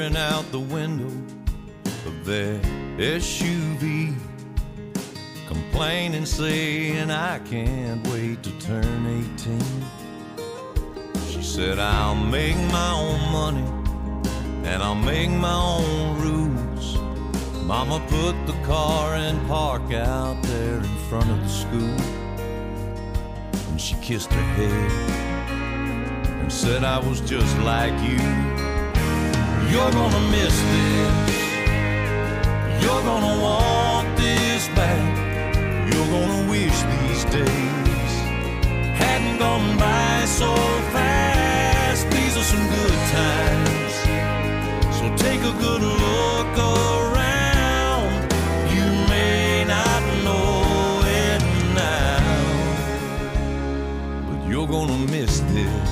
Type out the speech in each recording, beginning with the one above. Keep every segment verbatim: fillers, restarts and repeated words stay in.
staring out the window of their S U V, complaining, saying, I can't wait to turn eighteen. She said, I'll make my own money and I'll make my own rules. Mama put the car in park out there in front of the school, and she kissed her head and said, I was just like you. You're gonna miss this, you're gonna want this back, you're gonna wish these days hadn't gone by so fast. These are some good times, so take a good look around. You may not know it now, but you're gonna miss this.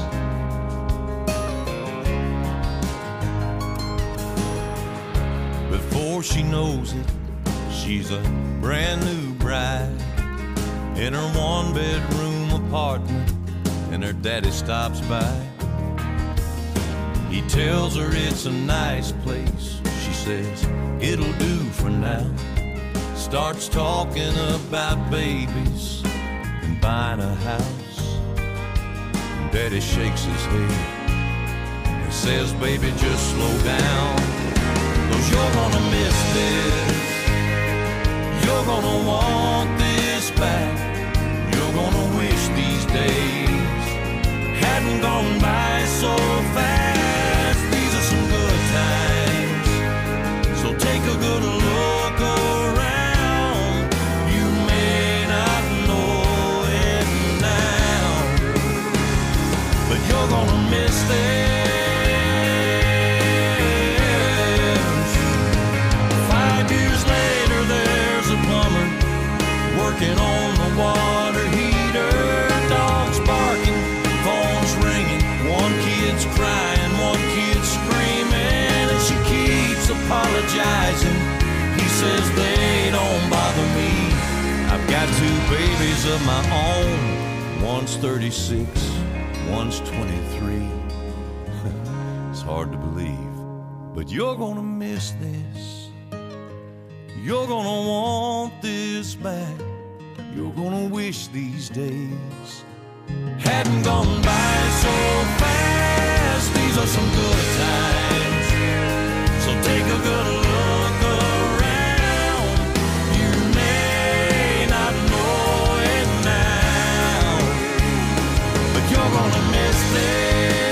Before she knows it, she's a brand new bride in her one-bedroom apartment, and her daddy stops by. He tells her it's a nice place. She says, it'll do for now. Starts talking about babies and buying a house. And Daddy shakes his head and says, baby, just slow down, 'cause you're gonna miss this, you're gonna want this back, you're gonna wish these days hadn't gone by so fast. These are some good times, so take a good look around. You may not know it now, but you're gonna miss this. Working on the water heater, dogs barking, phones ringing, one kid's crying, one kid's screaming, and she keeps apologizing. He says they don't bother me, I've got two babies of my own, one's thirty-six, one's twenty-three. It's hard to believe, but you're gonna miss this, you're gonna want this back, you're gonna wish these days hadn't gone by so fast. These are some good times, so take a good look around. You may not know it now, but you're gonna miss this.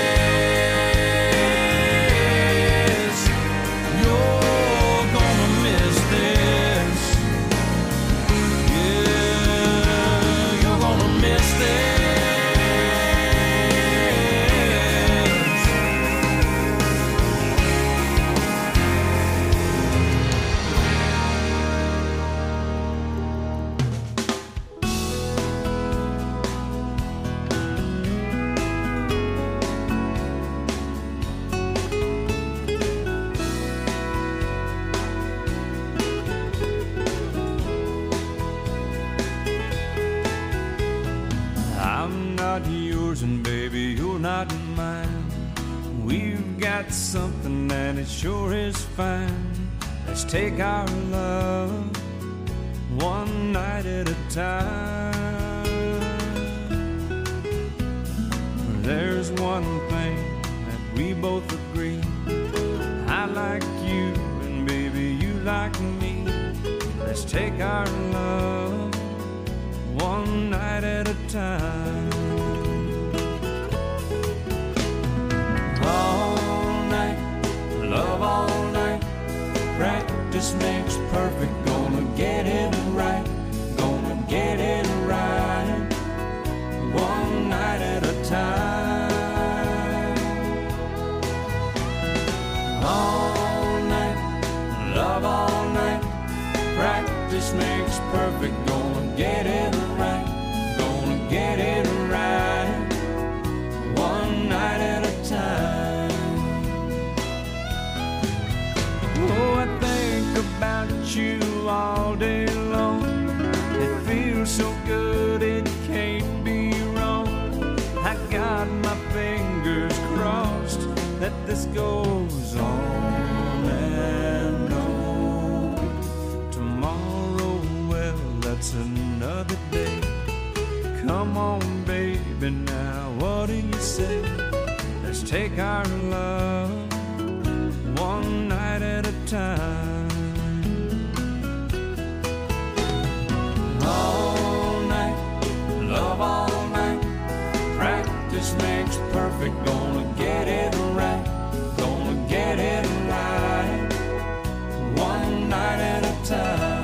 You're gonna miss this. Yeah, you're gonna miss this. I'm not yours and baby, you're not mine. We've got something and it sure is fine. Let's take our love one night at a time. There's one thing that we both agree, I like you and baby you like me. Let's take our love one night at a time. All night, love all night. Practice makes perfect. Gonna get it right. Gonna get it right. One night at a time. All night, love all night. Practice makes perfect. Gonna get it right. Gonna get it right. One night at a time. Oh, I think about you all day long. It feels so good, it can't be wrong. I got my fingers crossed that this goes on. baby, now what do you say? Let's take our love one night at a time. All night, love all night. Practice makes perfect. Gonna get it right. Gonna get it right. One night at a time.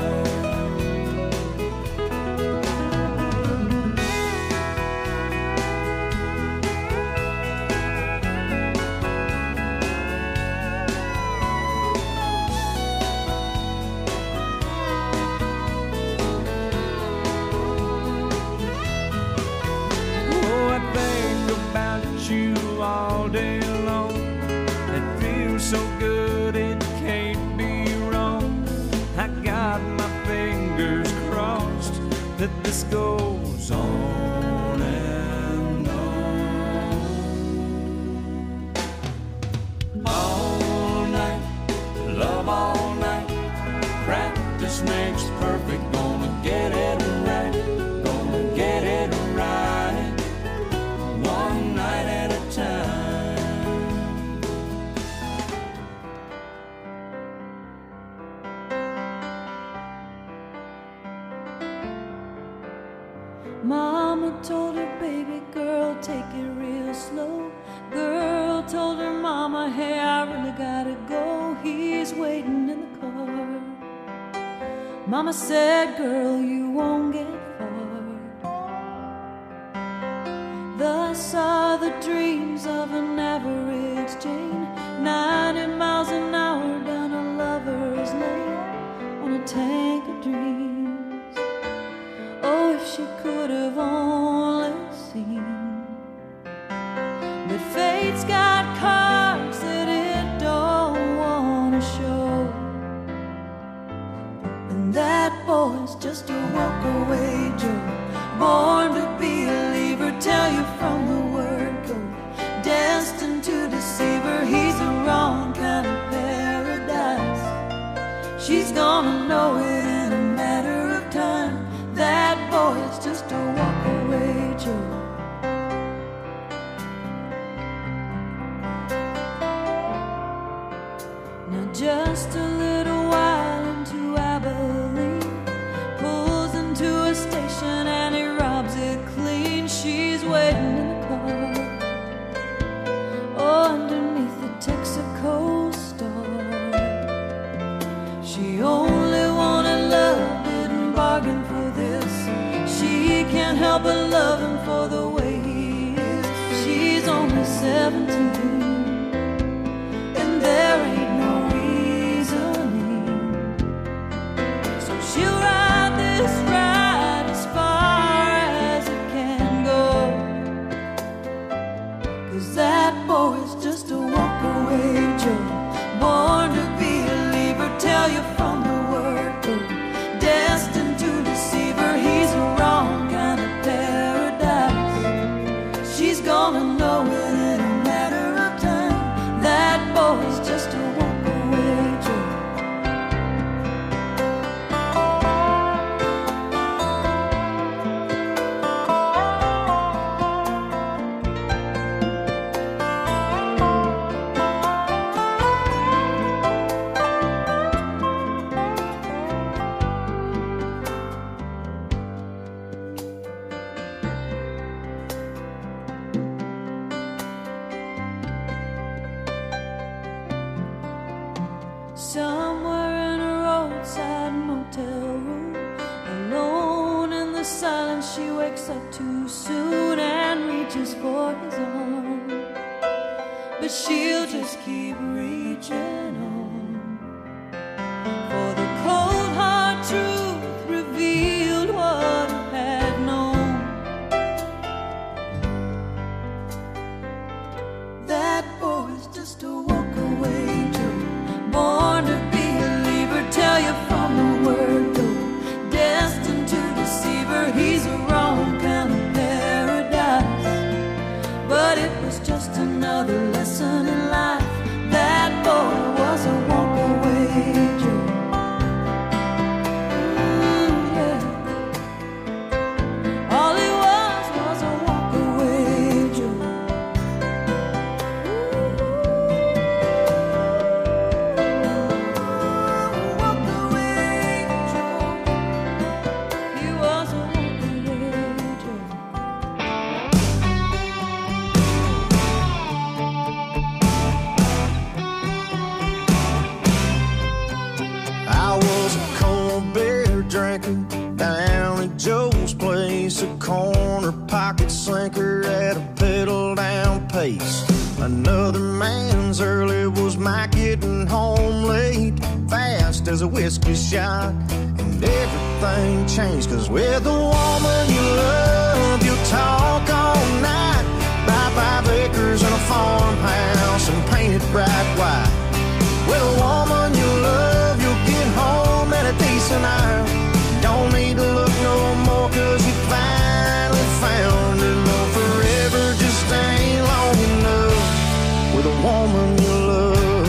You all day long. It feels so good, it can't be wrong. I got my fingers crossed that this goes on and on. All night, love all night. Practice makes perfect. Gonna get it right. Gonna get it right. One night at a time. Mama told her, baby girl, take it real slow. Girl told her mama, hey, I really gotta go. He's waiting in the car. Mama said, girl, you won't get far. Thus are the dreams of an average Jane, ninety miles an hour down a lover's lane on a tank of dreams. Oh, if she could have only seen that fate's got cards that it don't want to show, and that boy's just a walk-away Joe, born to be a leaver. Tell you from the word go, destined to deceive her. He's the wrong kind of paradise. She's gonna know it in a matter of time. That boy is just a walk-away Joe. Now just a little while into Abilene, pulls into a station and he robs it clean. She's waiting in the car, oh, underneath the Texaco star. She only wanted love, didn't bargain for this. She can't help but love him for the way he is. She's only seventeen, and there ain't no reasoning. So she'll ride this ride as far as it can go, 'cause that boy's just a walk-away Joe, born to be a leaver. Tell you from the word go, destined to deceive her. He's a wrong kind of paradise. She's gonna know it in a matter of time. That boy's just a walk-away Joe. Somewhere in a roadside motel room, alone in the silence, she wakes up too soon and reaches for his arm. But she'll just keep reaching on, for the cold hard truth revealed what he had known. That boy's just a walk-away Joe, born to be a leaver. Tell you from the word go, destined to deceive her. He's a wrong kind of paradise, but it was just another lesson in life. That boy getting home late, fast as a whiskey shot. And everything changed, cause with the woman you love, you'll talk all night. Buy five acres and a farmhouse and paint it bright white. With a woman you love, you'll get home at a decent hour. Don't need to look no more, cause you finally found her. No, forever just ain't long enough with a woman you love.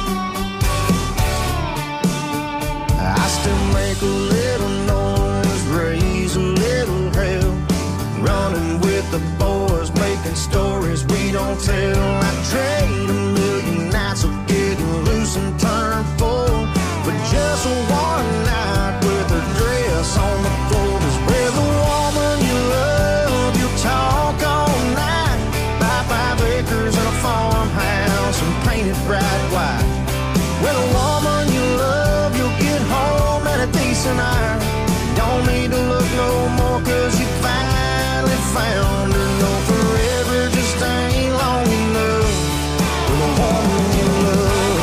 I still make a little noise, raise a little hell, running with the boys, making stories we don't tell. I trade a million nights of getting loose and turn full for just one night with her dress on the floor. Cause with a woman you love, you'll talk all night. Buy five acres and a farmhouse and paint it bright white. With a woman you love, you'll get home at a decent hour. Don't need to look no more, cause you finally found her. No, forever just ain't long enough with a woman you love.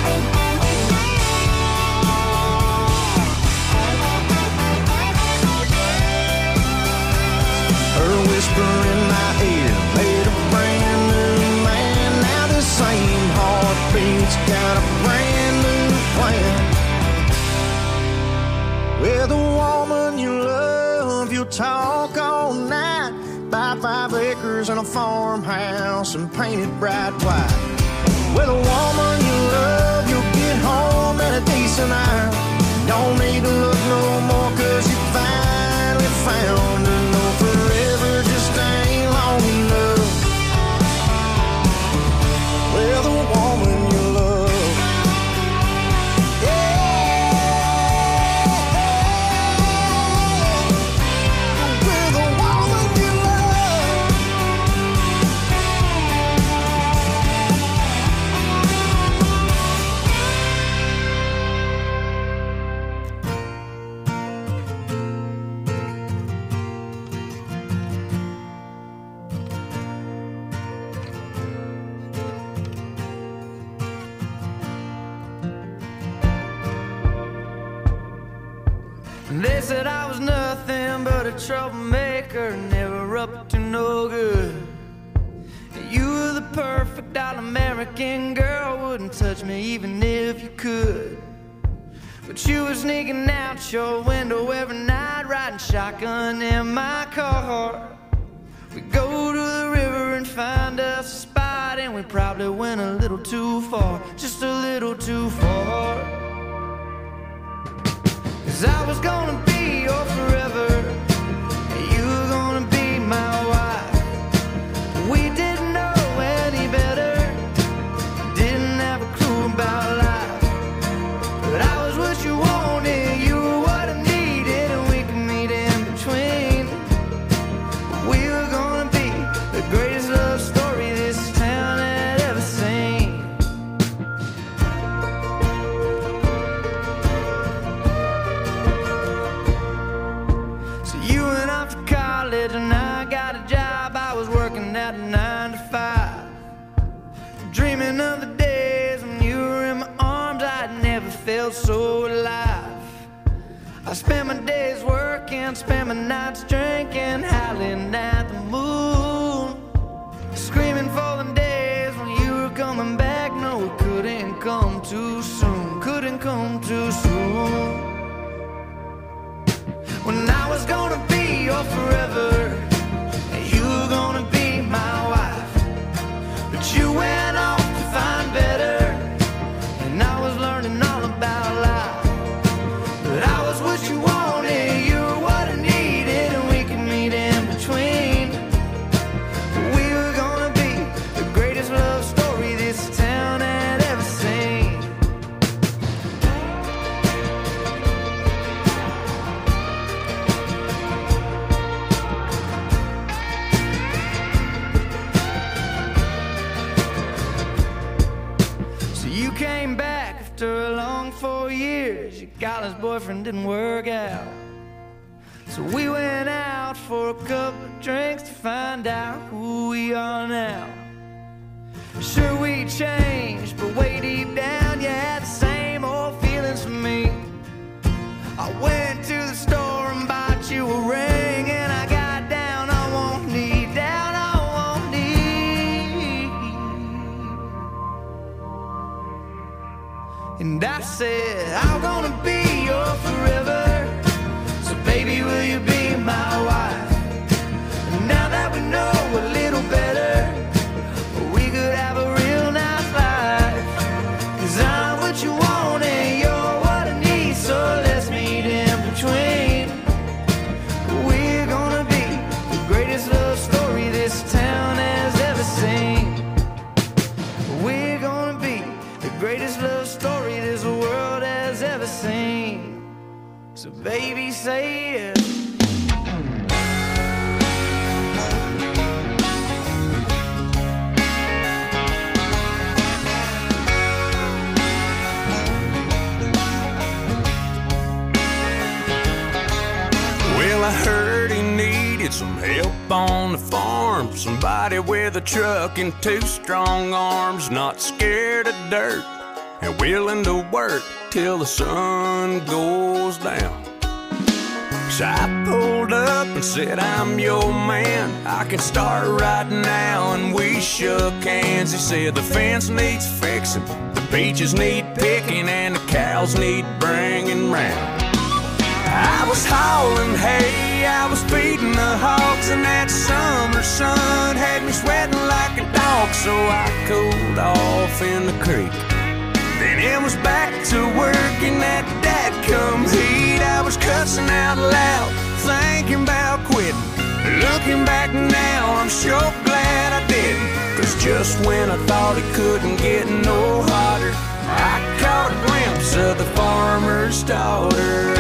Her whisper in my ear made a brand new man. Now the same heartbeat's got a brand new plan. With a woman you love, you'll talk all night. Buy five acres and a farmhouse and paint it bright white. With a woman you love, you'll get home at a decent hour. Don't need to look no more, cause you finally found her. No, forever just ain't long enough with a woman you love. Yeah, with a woman you love. They said I was nothing but a troublemaker, never up to no good. You were the perfect all-American girl, wouldn't touch me even if you could. But you were sneaking out your window every night, riding shotgun in my car. We go to the river and find us a spot, and we probably went a little too far, just a little too far. Cause I was gonna be your forever, and you were gonna be my wife. We didn't know any better, didn't have a clue about life. But I was what you wanted, you were what I needed, and we could meet in between. We were gonna be the greatest love story this town had ever seen. And I got a job, I was working at a nine to five, dreaming of the days when you were in my arms. I'd never felt so alive. I spent my days working, spent my nights drinking, howling at the moon, screaming for the days when you were coming back. No, it couldn't come too soon, couldn't come too soon. When I was gonna be your forever, and you were gonna be my wife. But you went off to find better, and I was learning all about life. But I was what you wanted, you were what I needed, and we could meet in between. But we were gonna be the greatest love story this town had ever seen. Came back after a long four years. Your college boyfriend didn't work out, so we went out for a couple of drinks to find out who we are now. Sure, we changed, but way deep down And I said, I'm gonna be your forever. So baby, will you be my wife? And now that we know a little better, we could have a real nice life. Cause I'm what you want and you're what I need, so let's meet in between. We're gonna be the greatest love story this town has ever seen. We're gonna be the greatest love story this world has ever seen. So baby, say yes. Well, I heard he needed some help on the farm. Somebody with a truck and two strong arms, not scared of dirt and willing to work till the sun goes down. So I pulled up and said, I'm your man, I can start right now. And we shook hands. He said the fence needs fixing, the beaches need picking, and the cows need bringing round. I was hauling hay, I was feeding the hogs, and that summer sun had me sweating like a dog. So I cooled off in the creek. Then it was back to work in that dadgum heat. I was cussing out loud, thinking about quitting. Looking back now, I'm sure glad I didn't. Cause just when I thought it couldn't get no hotter, I caught a glimpse of the farmer's daughter.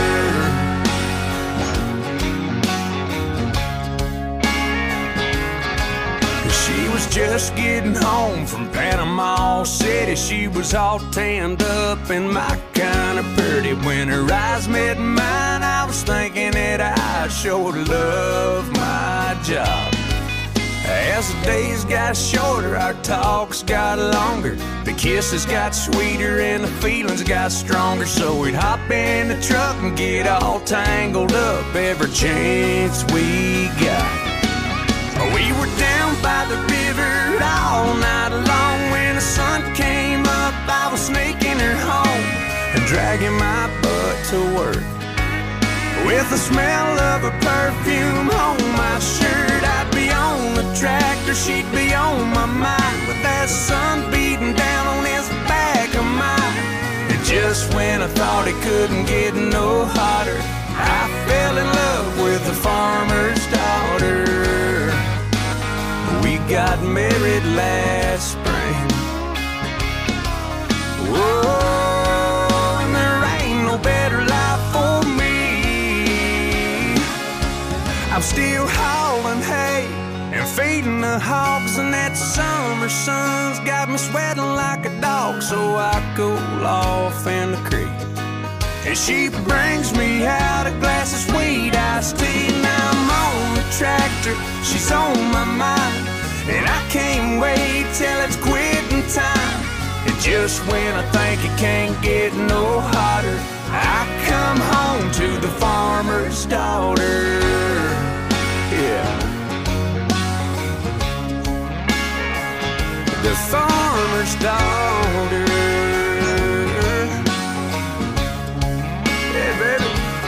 She was just getting home from Panama City. She was all tanned up and my kind of pretty. When her eyes met mine, I was thinking that I sure love my job. As the days got shorter, our talks got longer. The kisses got sweeter and the feelings got stronger. So we'd hop in the truck and get all tangled up every chance we got. We were down by the river all night long. When the sun came up, I was sneaking her home and dragging my butt to work. With the smell of her perfume on my shirt, I'd be on the tractor, she'd be on my mind, with that sun beating down on his back of mine. And just when I thought it couldn't get no hotter, I fell in love with the farmer's daughter. We got married last spring. Whoa, and there ain't no better life for me. I'm still hauling hay and feeding the hogs, and that summer sun's got me sweating like a dog. So I cool off in the creek, and she brings me out a glass of sweet iced tea. Now I'm on the tractor, she's on my mind, and I can't wait till it's quitting time. And just when I think it can't get no hotter, I come home to the farmer's daughter. Yeah, the farmer's daughter. Yeah, baby.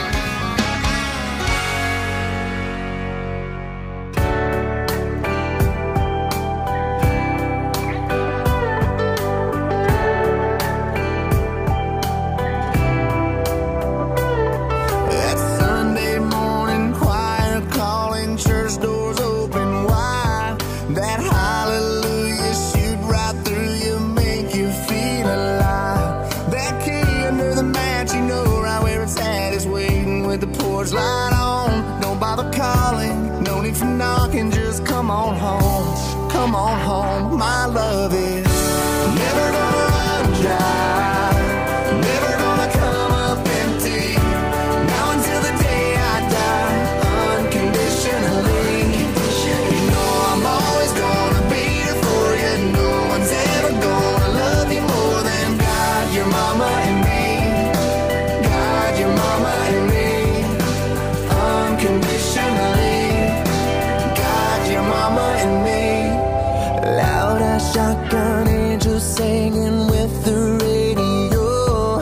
Light on, don't bother calling, no need for knocking, just come on home, come on home. My love is never gonna run dry, never gonna come up empty, now until the day I die, unconditionally. You know I'm always gonna be there for you, no one's ever gonna love you more than God, your mama and me, God, your mama and me. Unconditionally, God, your mama and me. Loud as shotgun angels singing with the radio.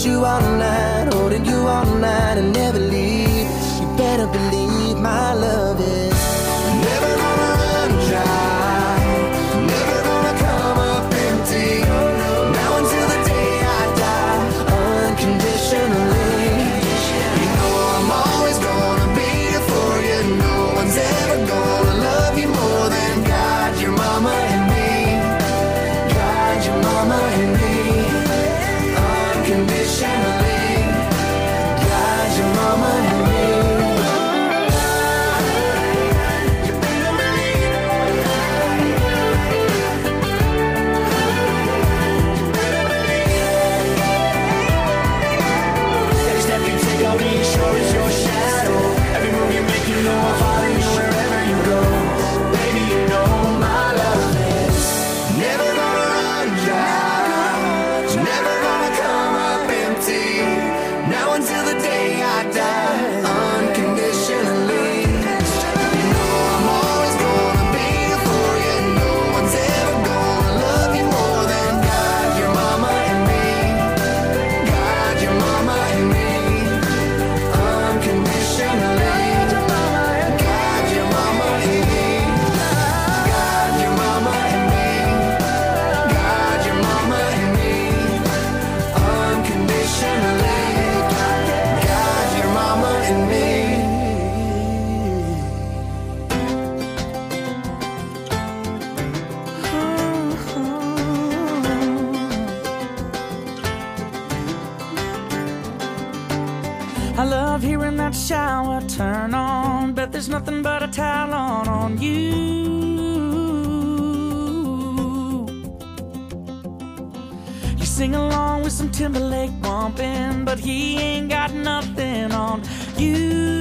you all night, holding you all night and never leave. You better believe my love is never gonna run dry, never gonna come up empty. Now until the day I die, unconditionally. You know I'm always gonna be here for you. No one's ever gonna love you more than God, your mama and me. God, your mama and me. Unconditionally. God, your mama and me. Every step you take, I'll be sure is your shadow. Every move you make, you know I'll follow you wherever you go. Baby, you know my love is never gonna run dry, never gonna come up empty. Now until the day I die, unconditionally. You know I'm always gonna be here for you. No one's ever gonna love you more than God, your mama and me. God, your mama and me. Unconditionally. God, your mama and me. God, your mama and me. God, your mama and me. Unconditionally. God, your mama and me. I love hearing that shower turn on. Bet there's nothing but a towel on on you. You sing along with some Timberlake bumping, but he ain't got nothing on you.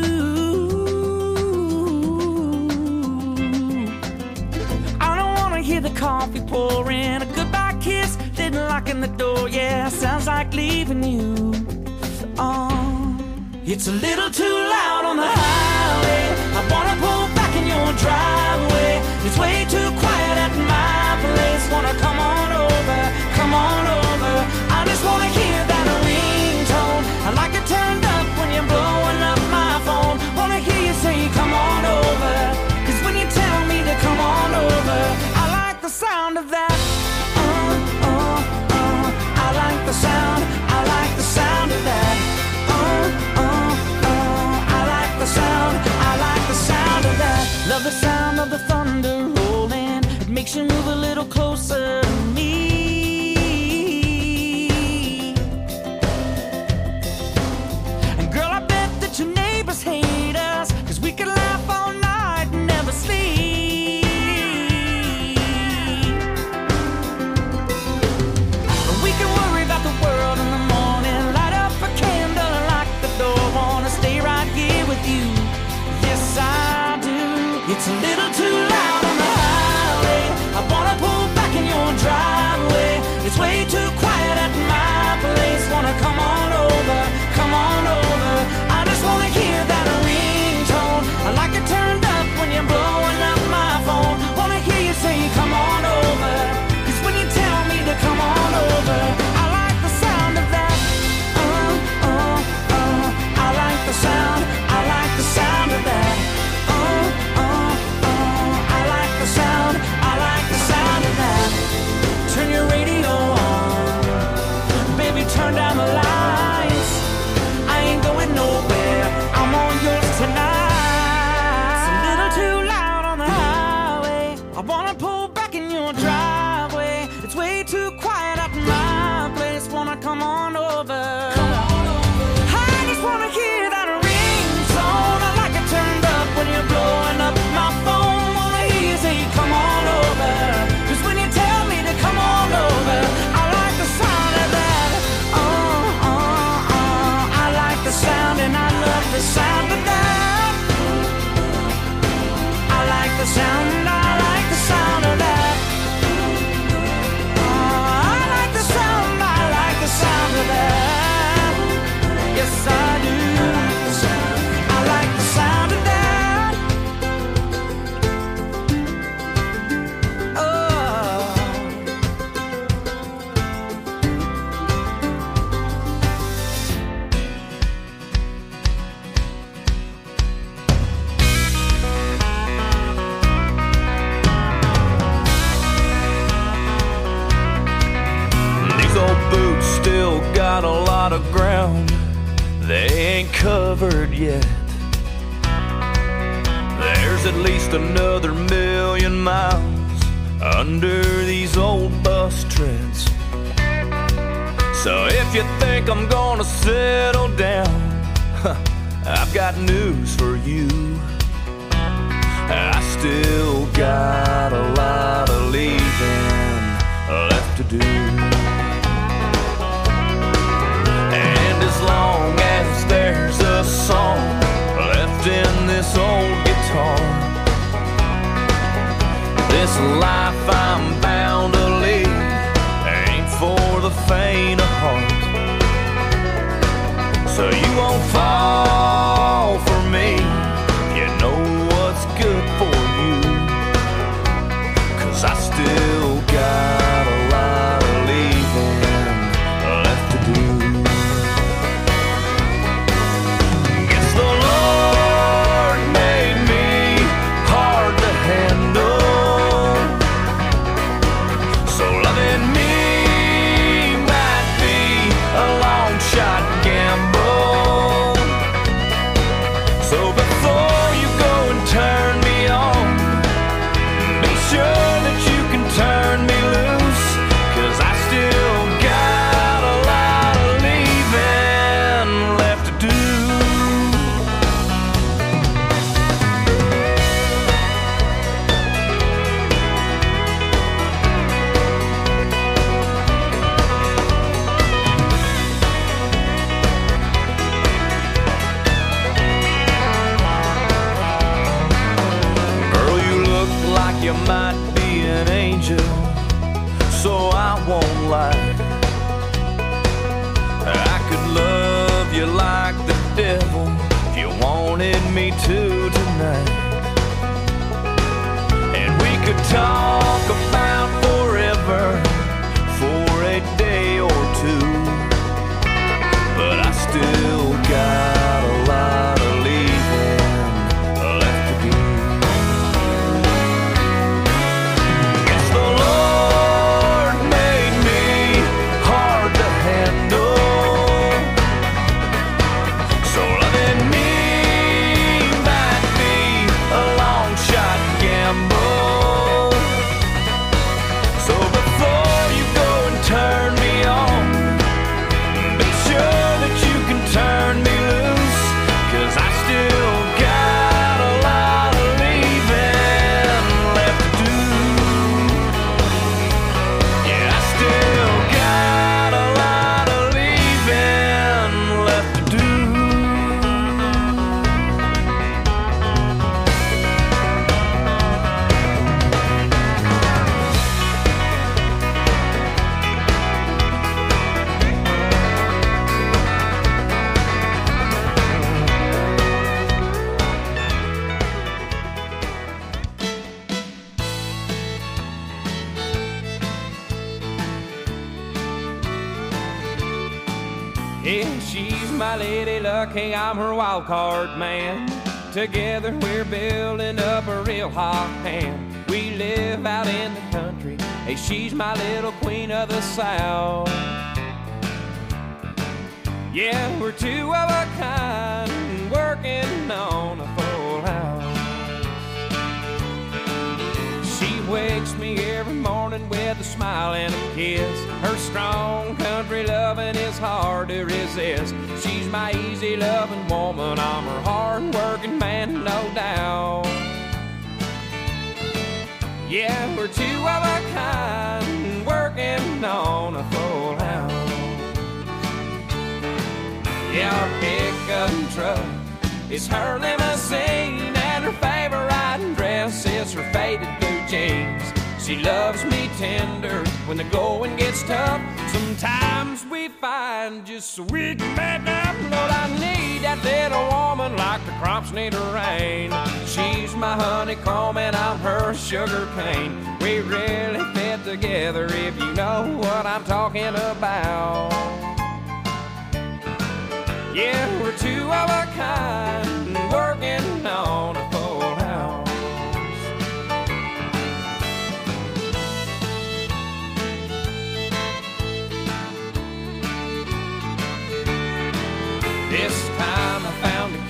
I don't wanna hear the coffee pouring, a goodbye kiss, then locking the door. Yeah, sounds like leaving you. Oh. It's a little too loud on the highway. I wanna pull back in your driveway. It's way too quiet at my place. Wanna come on over, come on over. I just wanna hear that ringtone. I like it turned up when you're blowing up my phone. Wanna hear you say come on over, 'cause when you tell me to come on over, I like the sound of that. Uh, uh, uh. I like the sound, I like the sound of that. Uh, uh, uh. I like the sound, I like the sound of that. Love the sound of the thunder rolling. It makes you move a little closer to me. And girl, I bet that your neighbors hate us, 'cause we could laugh all night and never sleep. And we can worry about the world in the morning. Light up a candle and lock the door. Wanna stay right here with you. Yes, I do. It's a little too loud on the highway. I wanna pull back in your driveway. It's way too quiet at my place. Wanna come on over, come on over. I just wanna hear that ringtone. I like it turned up when you're blowing up my phone. Wanna hear you say come on over, 'cause when you tell me to come on over, I like the sound of that. Uh, uh, uh. I like the sound, I like the sound of that. Uh, uh, uh. I covered yet. There's at least another million miles under these old bus treads. So if you think I'm gonna settle down, I've got news for you. I still got a lot of leaving left to do. And as long as there's a song left in this old guitar, this life I'm bound to lead ain't for the faint of heart. So you won't fall for me, you know what's good for you. 'Cause I still got a lot of leaving left to do. Guess the Lord made me hard to handle, so loving me might be a long shot gamble. So before you go and turn me on, be sure that you can turn me loose. 'Cause I still got a lot of leaving left to do. Girl, you look like you might be an angel, so I won't lie. I could love you like the devil if you wanted me to tonight. And we could talk about forever for a day or two. But I still got a lot of leaving left to do. Guess the Lord made me hard to handle, so loving me might be a long shot gamble. So before you go and turn me on, be sure that you can turn me loose. 'Cause I still got a lot of leaving left to do. Yeah, I still got a lot of leaving left to do. Yeah, she's my lady lucky, I'm her wild card man. Together we're building up a real hot hand. We live out in the country, hey, she's my little queen of the South. Yeah, we're two of a kind, working on a full house. She wakes me every morning with a smile and a kiss. Her strong country loving is hard to resist. She's my easy loving woman, I'm her hard working man, no doubt. Yeah, we're two of a kind, working on a full house. Yeah, our pickup truck is her limousine, and her favorite dress is her faded blue jeans. She loves me tender when the going gets tough. Sometimes we find just so we can make up. Lord, I need that little woman like the crops need a rain. She's my honeycomb and I'm her sugar cane. We really fit together if you know what I'm talking about. Yeah, we're two of a kind, working on a full house. This time I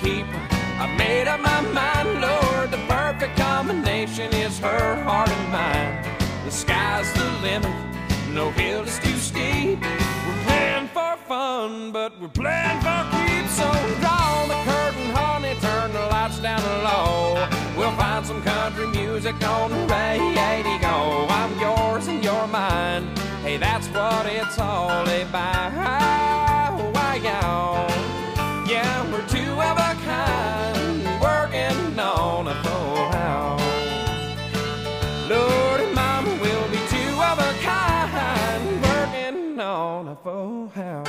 keep. I made up my mind, Lord, the perfect combination is her heart and mine. The sky's the limit, no hill is too steep. We're playing for fun, but we're playing for keeps. So draw the curtain, honey, turn the lights down low. We'll find some country music on the radio. I'm yours and you're mine. Hey, that's what it's all about. Why, y'all? Yeah, we're two of a kind, working on a full house. Lord and Mama will be two of a kind, working on a full house.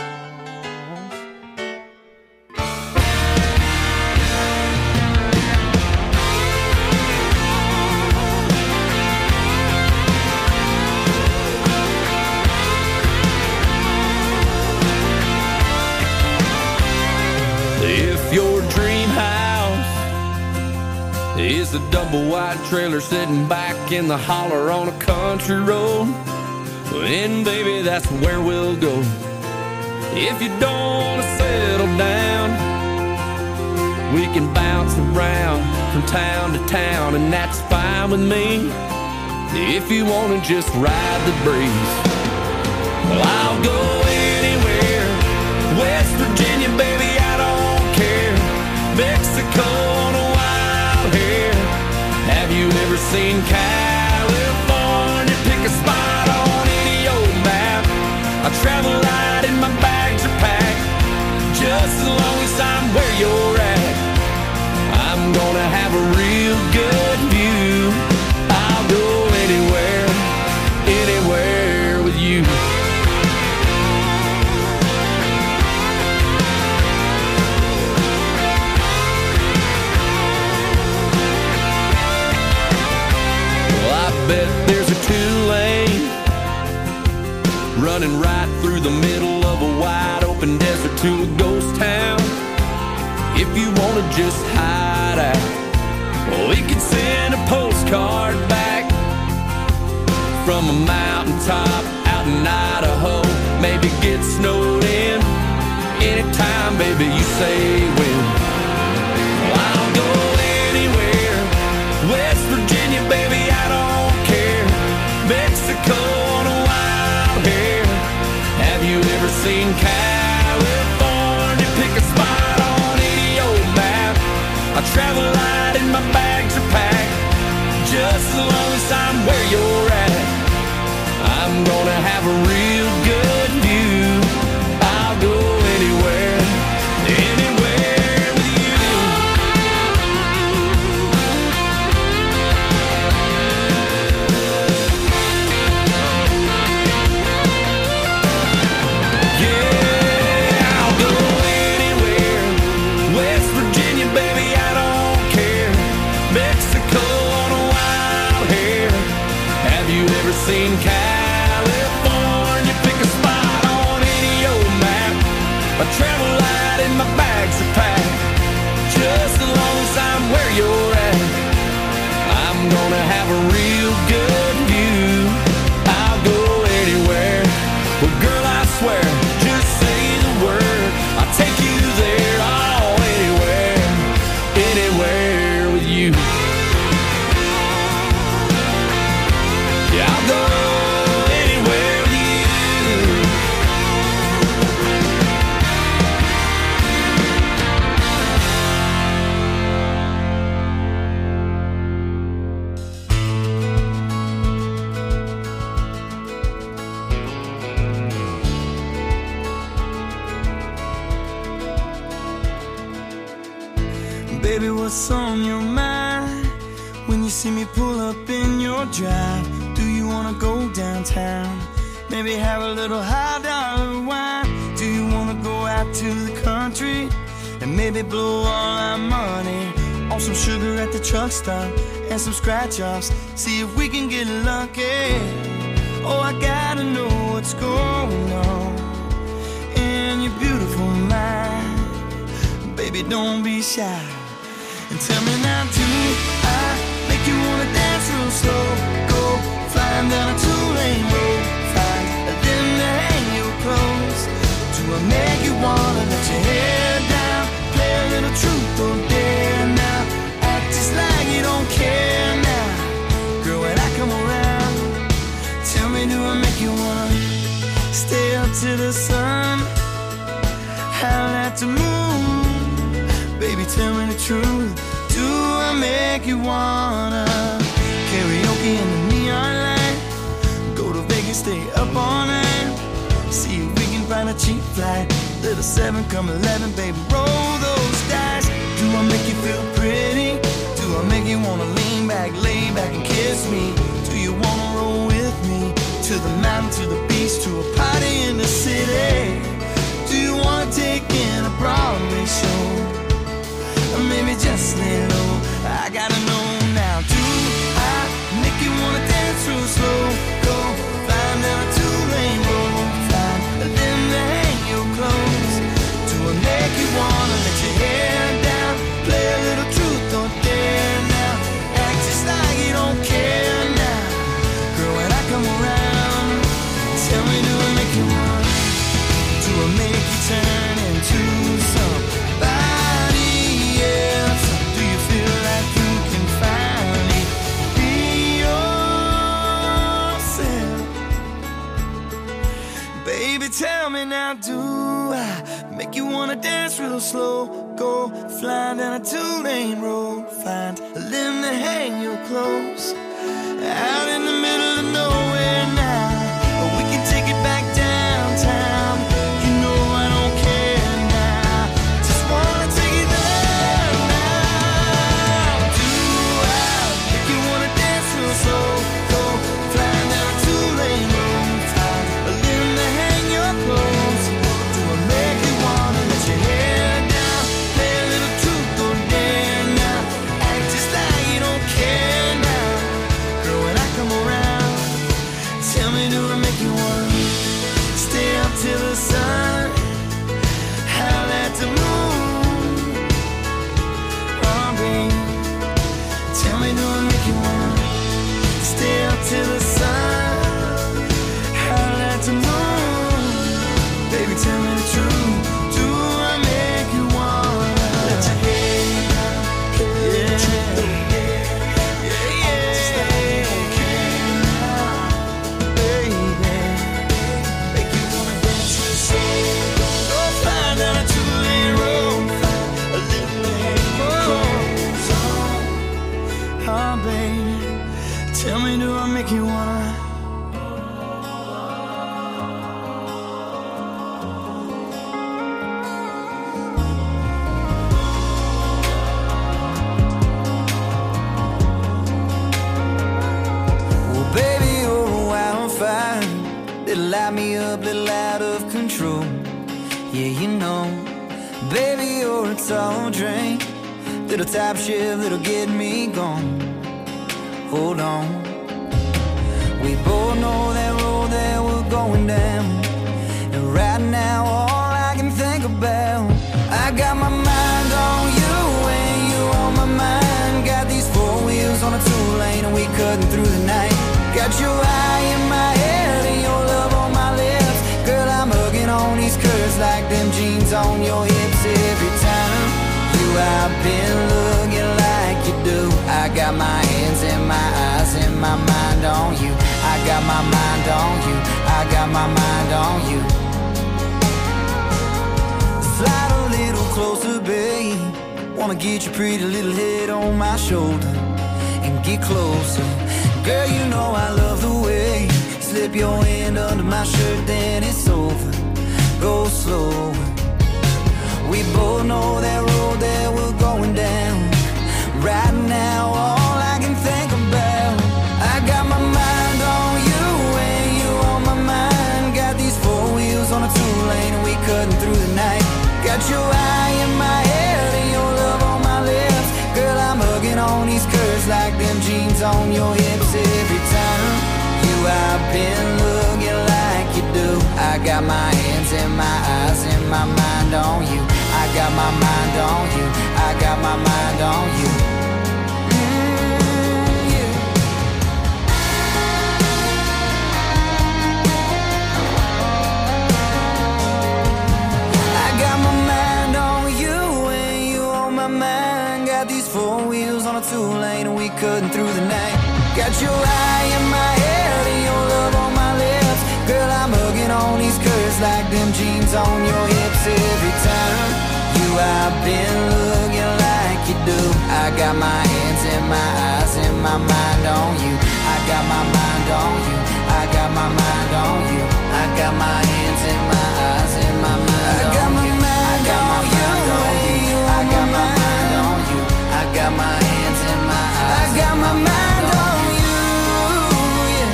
If your dream house is a double wide trailer sitting back in the holler on a country road, then baby, that's where we'll go. If you don't want to settle down, we can bounce around from town to town, and that's fine with me. If you want to just ride the breeze, well, I'll go anywhere. West Virginia, baby, I don't care. Mexico on a wild hair. Have you ever seen California? Pick a spot on any old map. I travel light and my bags are packed, just as long as I'm where you're at. I'm gonna have a real good view. I'll go anywhere, anywhere with you. Bet there's a two-lane running right through the middle of a wide open desert to a ghost town. If you want to just hide out, well, we could send a postcard back from a mountaintop out in Idaho. Maybe get snowed in anytime, baby, you say when. Well, I'll go anywhere. West Virginia, baby, I don't Mexico on a wild hair. Have you ever seen California? Pick a spot on any old map. I travel light and my bags are packed, just as long as I'm where you're at. I'm gonna have a real good view. I'll go anywhere, anywhere with you. Seen California, pick a spot on any old map. I travel light and my bags are packed, just as long as I'm where you're at. I'm gonna have a real good view. I'll go anywhere. Well, girl, I swear, just say the word, I'll take you there. Oh, anywhere, anywhere with you. I'll go anywhere with you. Baby, what's on your mind when you see me pull up in your drive? Do you wanna go downtown? Maybe have a little high dollar wine? Do you wanna go out to the country and maybe blow all our money on some sugar at the truck stop and some scratch offs? See if we can get lucky. Oh, I gotta know what's going on in your beautiful mind. Baby, don't be shy and tell me now, do I make you wanna dance real slow? Go flying down a two-lane road, find them to hang your clothes. Do I make you wanna let your hair down, play a little truth or tell me the truth. Do I make you wanna karaoke in the neon light? Go to Vegas, stay up all night. See if we can find a cheap flight. Little seven, come eleven, baby, roll those dice. Do I make you feel pretty? Do I make you wanna lean back, lay back and kiss me? Do you wanna roll with me to the mountain, to the beach, to a party in the city? Do you wanna take in a Broadway show? Or maybe just lay low? I gotta know now. Do I make you wanna dance real slow? Go flying down a two-lane road, flying, then hang your clothes. Do I make you wanna let your hair down? Play a little truth or dare now? Act just like you don't care now. Girl, when I come around, tell me, do I make you wanna? Do I make you turn into somebody else? Do you feel like you can finally be yourself? Baby, tell me now, do I make you wanna dance real slow? Go flying down a two-lane road, find a limb to hang your clothes. Out in the middle of nowhere now, or we can take it back downtown. You know I don't care now, just wanna take it there now. Do I make you wanna dance real slow? Go flying down a two-lane road, find a limb to hang your clothes. Do I make you wanna let your hair down? Play a little truth or dare now? Act just like you don't care now. Girl, when I come around, tell me, do I make you wanna stay up till the sun, howl at the moon? Oh, baby, tell me, do I make you wanna stay up till the sun, howl at the moon? Baby, tell me the truth. Do I make you wanna let your hair down? Yeah, yeah, yeah, baby, make you wanna dance real slow. Go flying down a two-lane road, find a little lane close on. Oh, baby, tell me, do I make you wanna? Well, baby, you're a wildfire that'll light me up, little out of control. Yeah, you know, baby, you're a tall drink, little top shift that'll get me gone. Hold on, we both know that road that we're going down, and right now all I can think about, I got my mind on you and you on my mind. Got these four wheels on a two-lane and we cutting through the night. Got your eye in my head and your love on my lips. Girl, I'm hugging on these curves like them jeans on your hips. Every time you I've been looking like you do. I got my hands and my eyes and my mind on you. I got my mind on you. I got my mind on you. Slide a little closer, babe. Wanna get your pretty little head on my shoulder and get closer. Girl, you know I love the way you slip your hand under my shirt, then it's over. Go slow. We both know that road that we're going down. Right now, all I can think about, I got my mind on you and you on my mind. Got these four wheels on a two-lane and we cutting through the night. Got your eye in my head and your love on my lips. Girl, I'm hugging on these curves like them jeans on your hips. Every time you I've been looking like you do. I got my hands and my eyes and my mind on you. I got my mind on you. I got my mind on you. Mm, yeah. I got my mind on you and you on my mind. Got these four wheels on a two-lane and we cutting through the night. Got your eye in my head and your love on my lips. Girl, I'm hugging on these curves like them jeans on your hips. Every time you I've been looking like got my hands and my eyes and my mind on you. I got my mind on you. I got my mind on you. I got my hands and my eyes and my mind on you. I got my mind on you. I got my mind on you. I got my hands and my eyes. I got my mind on you. Yeah.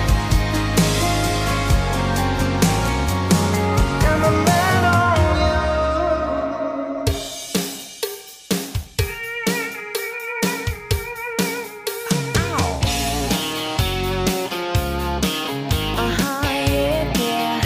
Got my mind on you. Uh-huh, yeah, yeah.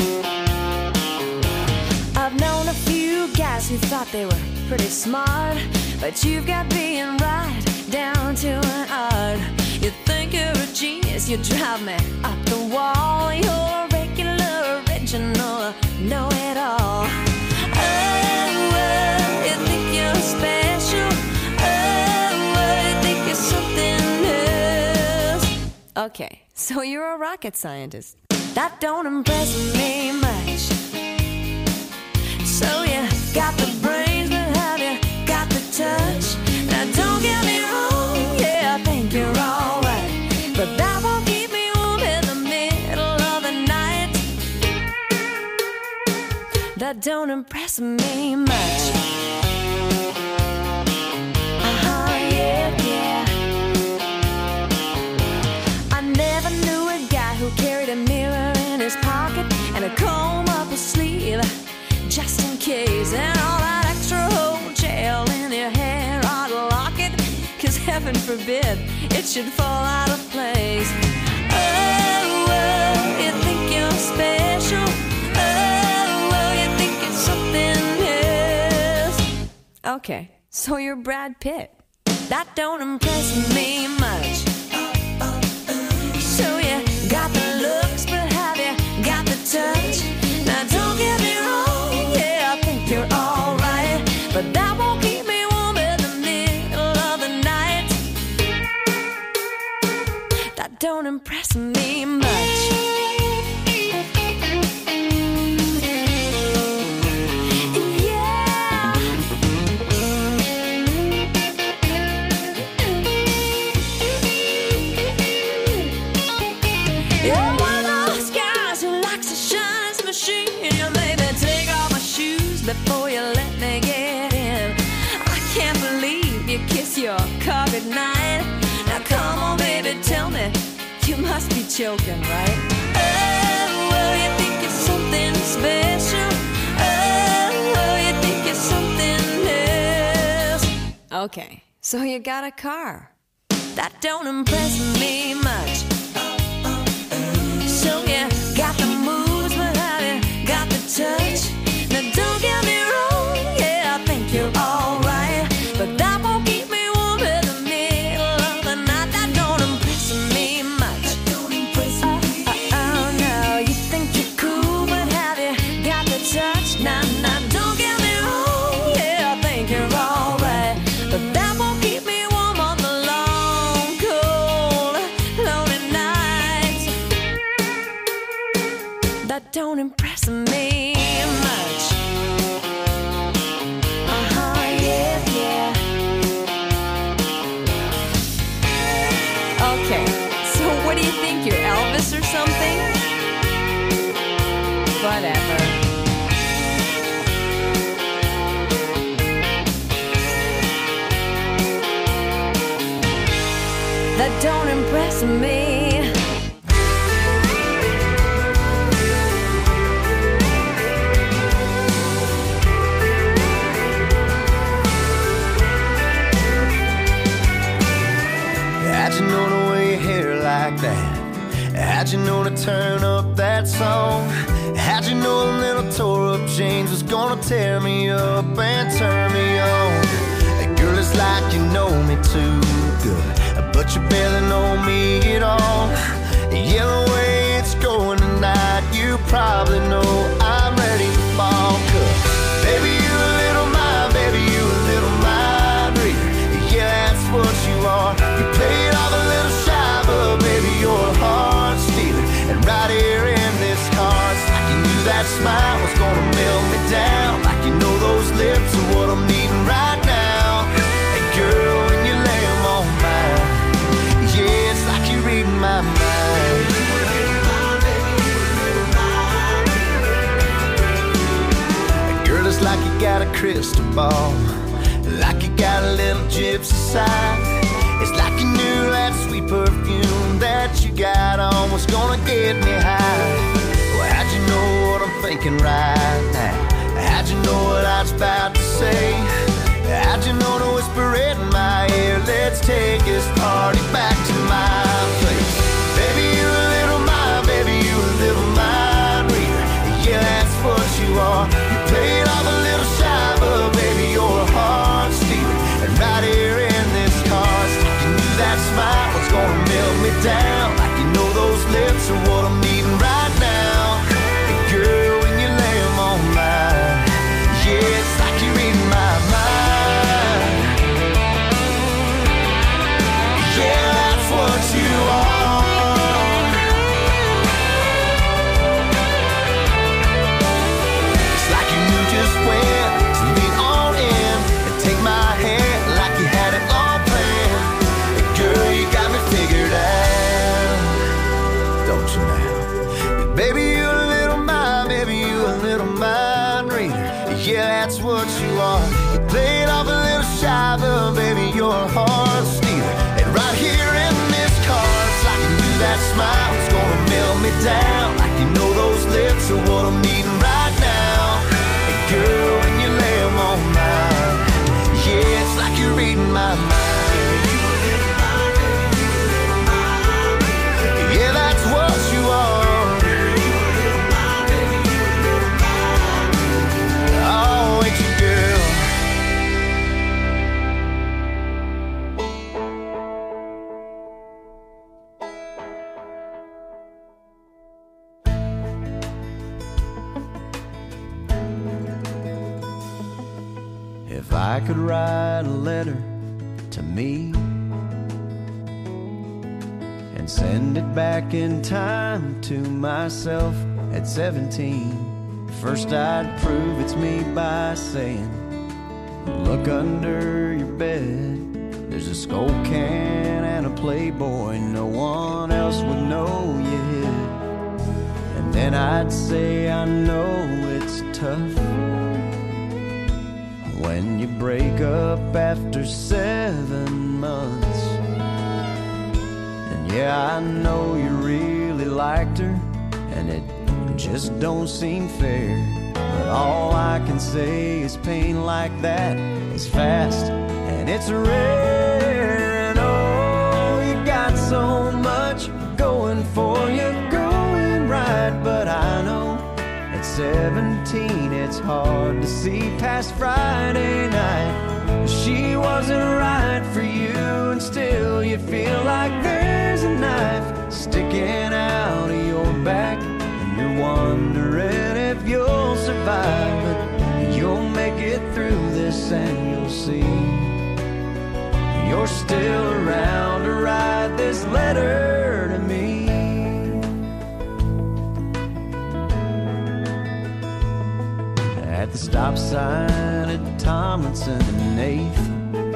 I've known a few guys who thought they were pretty smart, but you've got being right down to an art. You think you're a genius, you drive me up the wall. You're a regular, original, know-it-all. Oh, oh, you think you're special. Oh, oh, you think you're something else. Okay, so you're a rocket scientist. That don't impress me much. So you got the brains, but have you got the touch? Now don't get me wrong, yeah, I think you're alright, but that won't keep me warm in the middle of the night. That don't impress me much. Uh-huh, yeah, yeah. I never knew a guy who carried a mirror in his pocket and a comb up his sleeve, just in case, and all that extra whole gel in your hair ought to lock it, cause heaven forbid it should fall out of place. Oh, oh, you think you're special. Oh, oh, you think it's something else. Okay, so you're Brad Pitt. That don't impress me much. So you got the looks, but have you got the touch? Now don't get me wrong, yeah, I think you're alright, but that won't keep me warm in the middle of the night. That don't impress me much. Yeah. You're one of those guys who likes to shine his machine. You made me take off my shoes before you let me get in. I can't believe you kiss your car goodnight. Now come on, baby, tell me, you must be joking, right? Oh, oh, you think you're something special. Oh, oh, you think you're something else. Okay, so you got a car. That don't impress me much. So you got the moves, but have you got the touch? Now don't get me wrong, yeah, I think you're alright, but that won't keep me warm in the middle of the night. That don't impress me much. Oh, oh, oh, no, you think you're cool, but have you got the touch? Nah, nah, don't get me wrong, yeah, I think you're alright, but that won't keep me warm on the long, cold, lonely nights. That don't impress me much. Uh-huh, yeah, yeah. Okay, so what do you think, you're Elvis or something? Whatever. That don't impress me. How'd you know to wear your hair like that? How'd you know to turn up that song? How'd you know a little tore up jeans was gonna tear me up and turn me on? Girl, it's like you know me too good, but you barely know me at all. Yeah, the way it's going tonight, you probably know I'm ready to fall. 'Cause baby, you a little mind, baby, you a little mind reader. Yeah, that's what you are. You played off a little shy, but baby, you're a heart stealer. And right here in this car, it's like you knew that smile was gonna melt me down. Like you know those lips are what I'm needing right crystal ball, like you got a little gypsy side. It's like you knew that sweet perfume that you got on was gonna get me high. Well, how'd you know what I'm thinking right now? How'd you know what I was about to say? How'd you know to whisper it in my ear? Let's take this party back to my place. Baby, you a little mind, baby, you a little mind reader. Yeah, that's what you are. You play it off a little shy, but baby, you're a heart stealer. And right here in this car, sticking you that smile was gonna melt me down. Like you know those lips are what I'm needing right now. And girl, when you lay them on mine, yeah, it's like you're reading my mind. Yeah, that's what you are. It's like you knew just when to lean on in and take my hand like you had it all planned. And girl, you got me figured out, don't you now? Baby, you a little mind, baby, you a little mind reader. Yeah, that's what you are. You play it off a little shy, but baby, you're a heart stealer. And right here in this car, it's like you knew that smile was gonna melt me down. Like you know those lips are what I'm needing right now. And girl, when you lay them on mine, yeah, it's like you're reading my mind. Yeah, that's what you are. Oh, ain't you, girl? If I could write a letter to me and send it back in time to myself at seventeen, first I'd prove it's me by saying, look under your bed, there's a Skull can and a Playboy no one else would know you hid. And then I'd say, I know it's tough when you break up after seven months. And yeah, I know you really liked her, and it just don't seem fair. But all I can say is pain like that is fast and it's rare. And oh, you got so much going for you, going right. But I know at seventeen it's hard to see past Friday night. She wasn't right for you, and still you feel like there's a knife sticking out of your back. You're wondering if you'll survive, but you'll make it through this and you'll see you're still around to write this letter to me. At the stop sign at Tomlinson and eighth,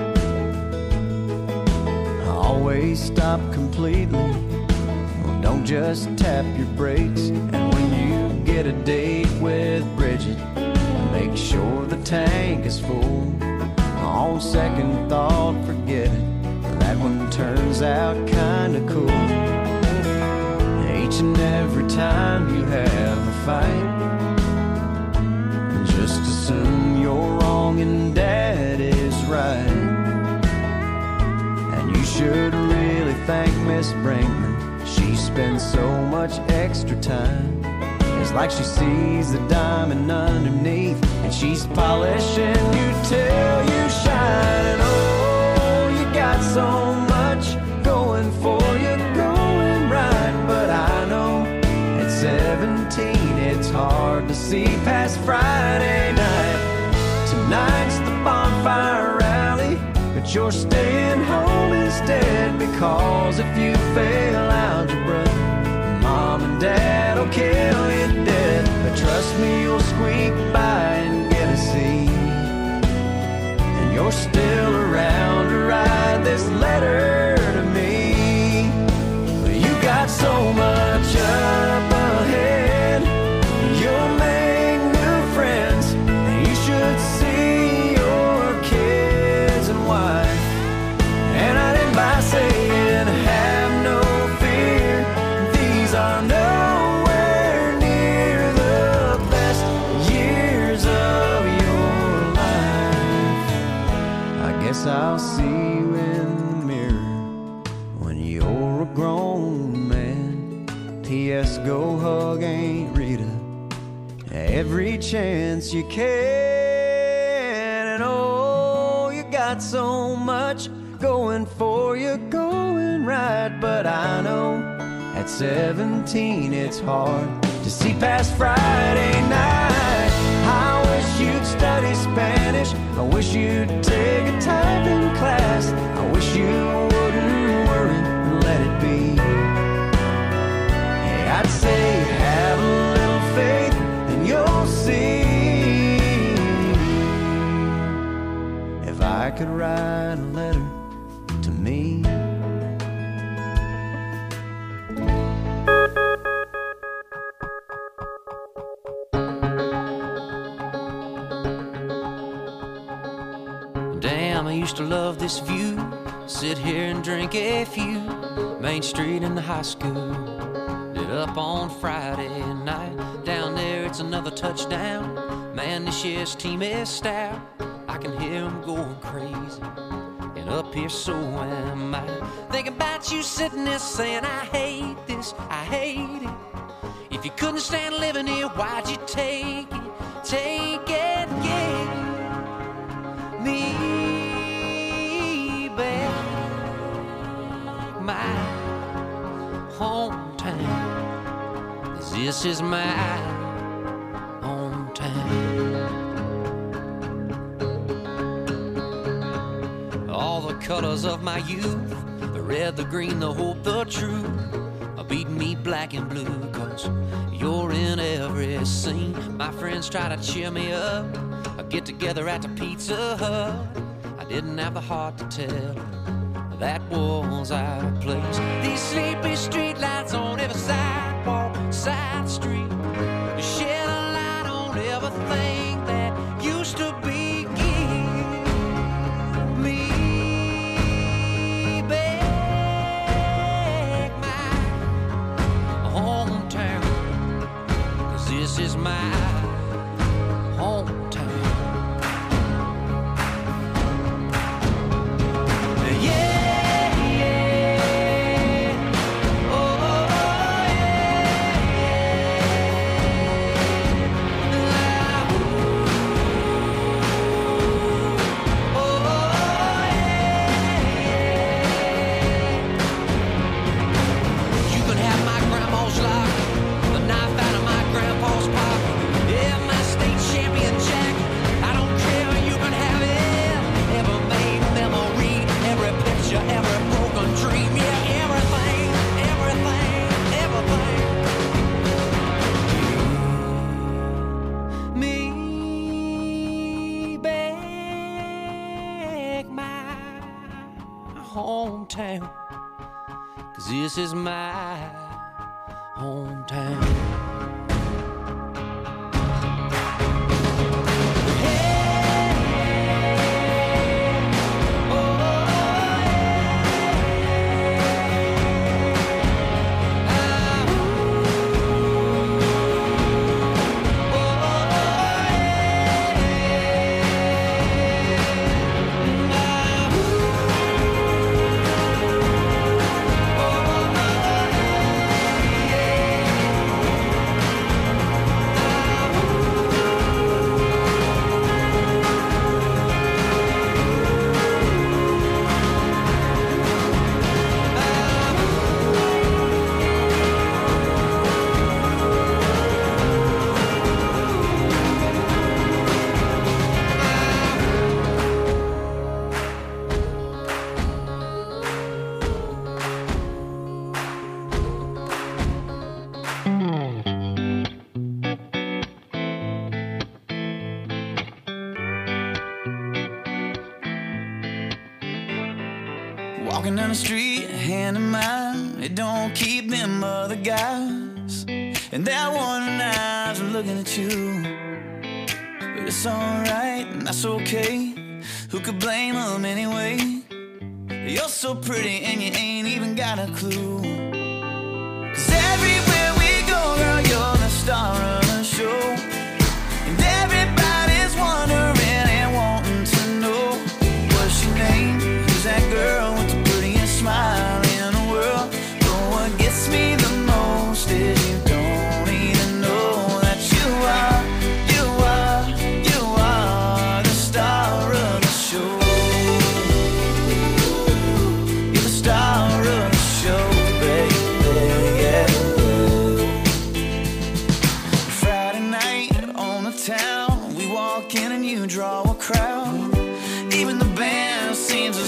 I always stop completely. Don't just tap your brakes. And when you get a date with Bridget, make sure the tank is full. On second thought, forget it, that one turns out kinda cool. Each and every time you have a fight, just assume you're wrong and Dad is right. And you should really thank Miss Brinkman. She spends so much extra time. It's like she sees the diamond underneath, and she's polishing you till you shine. And oh, you got so much going for you, going right. But I know at seventeen it's hard to see past Friday night. Tonight's the bonfire rally, but you're staying home instead. Because if you fail algebra, Mom and Dad will kill you dead. But trust me, you'll squeak by and get a C, and you're still around to write this letter to me. You got so much up ahead, you'll make new friends, and you should see Guess I'll see you in the mirror when you're a grown man. P S go hug Aunt Rita every chance you can. And oh, you got so much going for you, going right. But I know at seventeen it's hard to see past Friday night. I wish you'd study Spanish. I wish you'd take a typing class. I wish you wouldn't worry and let it be. Hey, I'd say have a little faith and you'll see. If I could write a letter to me. Damn, I used to love this view. Sit here and drink a few. Main Street in the high school. Lit up on Friday night. Down there it's another touchdown. Man, this year's team is stout. I can hear them going crazy. And up here so am I. Thinking about you sitting there saying I hate this, I hate it. If you couldn't stand living here, why'd you take it? Take it, yeah. Me back, my hometown, 'cause this is my hometown. All the colors of my youth, the red, the green, the hope, the truth, are beating me black and blue, 'cause you're in every scene. My friends try to cheer me up, I get together at the Pizza Hut. I didn't have the heart to tell her that was our place. These sleepy streetlights on every sidewalk, side street, shed a light on everything that used to be. Give me back my hometown, 'cause this is my hometown. Hometown, 'cause this is my hometown. Walking down the street, hand in mine, it don't keep them other guys. And that one eyes are looking at you. But it's alright, and that's okay. Who could blame them anyway? You're so pretty and you ain't even got a clue. 'Cause everywhere we go, girl, you're the star of the show. And everybody's wondering and wanting to know, was she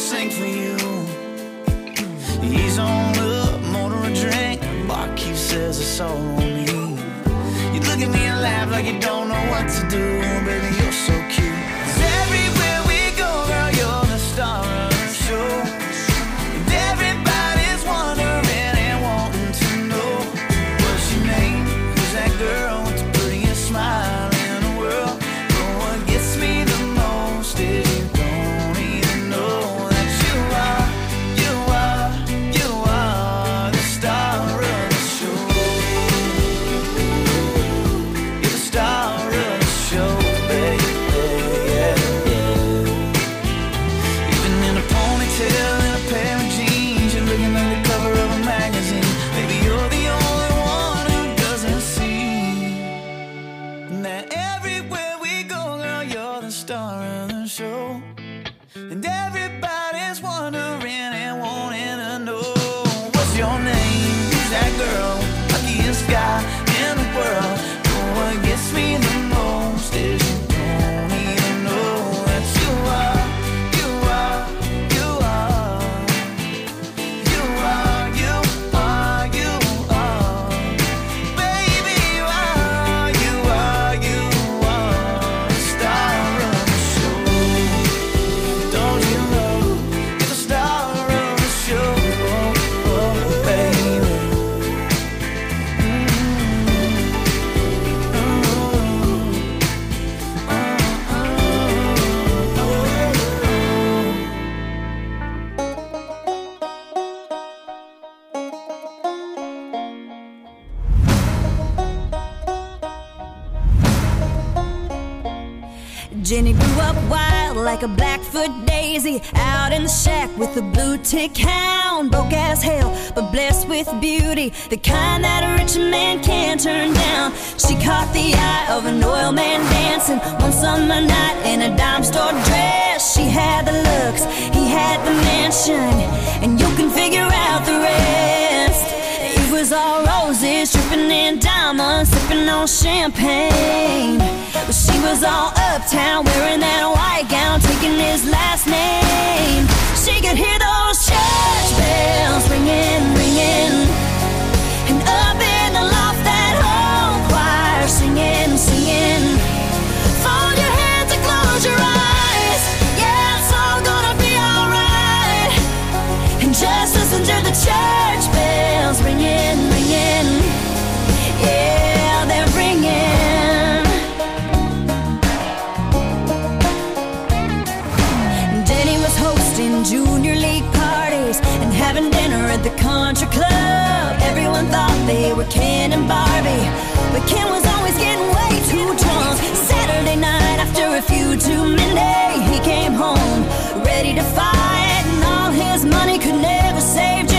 sing for you. He's on up, motor a drink. Barkeep says it's all on me. You look at me and laugh like you don't know what to do. Baby, you're so cute. 'Cause everywhere we go, girl, you're the star of the show. And everybody's wondering and wanting to know what's your name. Who's that girl with the prettiest smile in the world? But what gets me the most is you don't even know that you are, you are, you are the star of the show. You're the star of the show, baby, yeah, yeah. Even in a ponytail and a pair of jeans, you're looking like the cover of a magazine. Baby, you're the only one who doesn't see that everywhere we go, girl, you're the star of the show. And everybody's wondering and wanting to know what's your name? Who's that girl? Luckiest guy in the world. But what gets me the most is you don't even know that you are, you are, you are, you are, you are, you are. Baby, you are, you are, you are the star of the show. Don't you know you're the star of the show, oh, baby. Jenny grew up wild like a Blackfoot daisy, out in the shack with a blue tick hound. Broke as hell, but blessed with beauty, the kind that a rich man can't turn down. She caught the eye of an oil man dancing one summer night in a dime store dress. She had the looks, he had the mansion, and you can figure out the rest. It was all roses, dripping in diamonds, sipping on champagne. But she was all uptown, wearing that white gown, taking his last name. She could hear those church bells ringing, ringing, and up in the loft that whole choir singing, singing. Fold your hands and close your eyes, yeah, it's all gonna be alright. And just listen to the church bells ringing, ringing, yeah, they're ringing. Denny was hosting junior league parties and having dinner at the country club. Everyone thought they were Ken and Barbie, but Ken was always getting way too drunk. Saturday night after a few too many, he came home ready to fight, and all his money could never save